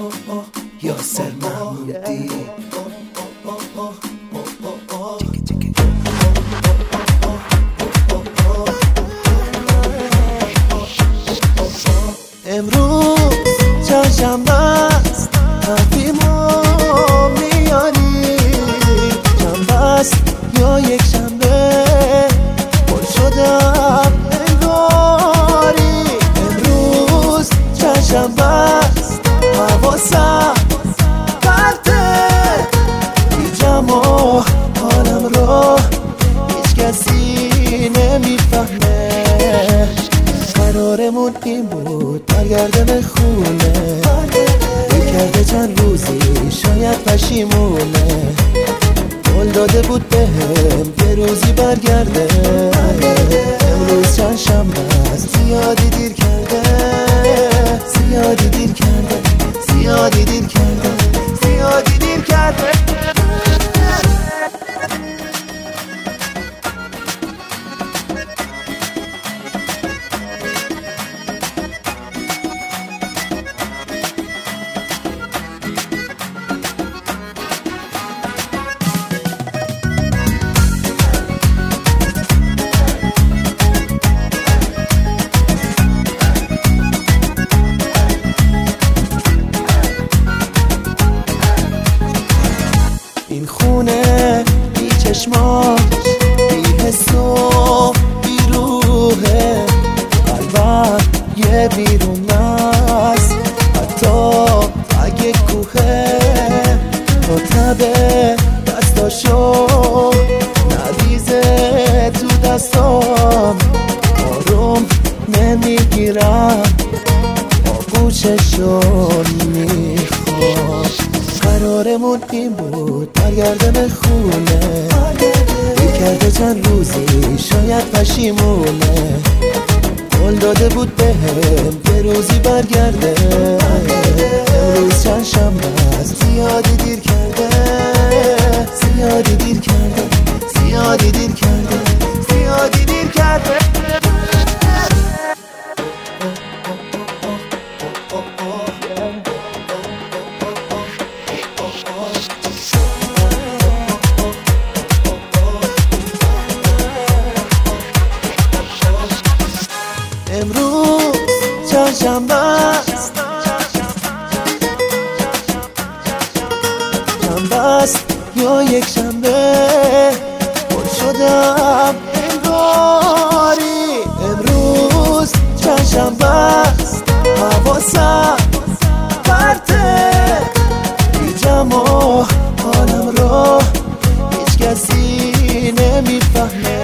یاسر محمودی. امروز چهارشنبه است، تقویمو میاری، شنبه است یا یک شنبه، پر شدم انگاری. امروز چهارشنبه است، حواسم پرته، بیجم و حالم رو هیچ کسی نمیفهمه. قرارمون این بود برگردم خونه، کرده چند روزی شاید پشیمونه، قول داده بود بهم یه روزی برگرده. امروز چند شنبه است، زیادی دیر کرده، زیادی دیر کرده، زیادی دیر کرده، زیادی دیر کرده. این خونه بی چشماش، بی حس و بی روحه، قلبم یه بیرون است، حتی اگه کوهه. تو تبه دستاشو نریزه تو دستام، آروم نمیگیرم، آغوششو میخوام. قرارمون این بود برگردم خونه، کرده چند روزی شاید پشیمونه، قول داده بود بهم یه روزی برگرده. امروز چند شنبه است، زیادی دیر کرده، زیادی دیر کرده، زیادی دیر کرده، زیادی دیر کرده. امروز چهارشنبه است، شنبه است یا یک شنبه، پر شدم انگاری. امروز چهارشنبه است، حواسم پرته، بیجم و حالم رو هیچ کسی نمیفهمه.